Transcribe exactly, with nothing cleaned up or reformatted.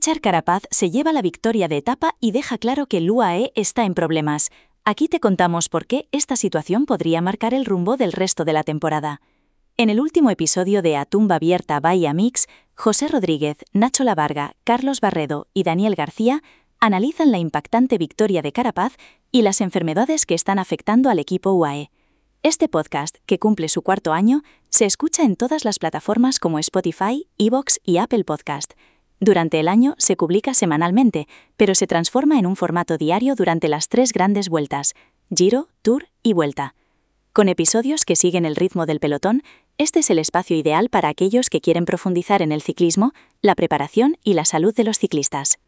Richard Carapaz se lleva la victoria de etapa y deja claro que el U A E está en problemas. Aquí te contamos por qué esta situación podría marcar el rumbo del resto de la temporada. En el último episodio de A Tumba Abierta Bahía Mix, José Rodríguez, Nacho Lavarga, Carlos Barredo y Daniel García analizan la impactante victoria de Carapaz y las enfermedades que están afectando al equipo U A E. Este podcast, que cumple su cuarto año, se escucha en todas las plataformas como Spotify, iVoox y Apple Podcast. Durante el año se publica semanalmente, pero se transforma en un formato diario durante las tres grandes vueltas: Giro, Tour y Vuelta. Con episodios que siguen el ritmo del pelotón, este es el espacio ideal para aquellos que quieren profundizar en el ciclismo, la preparación y la salud de los ciclistas.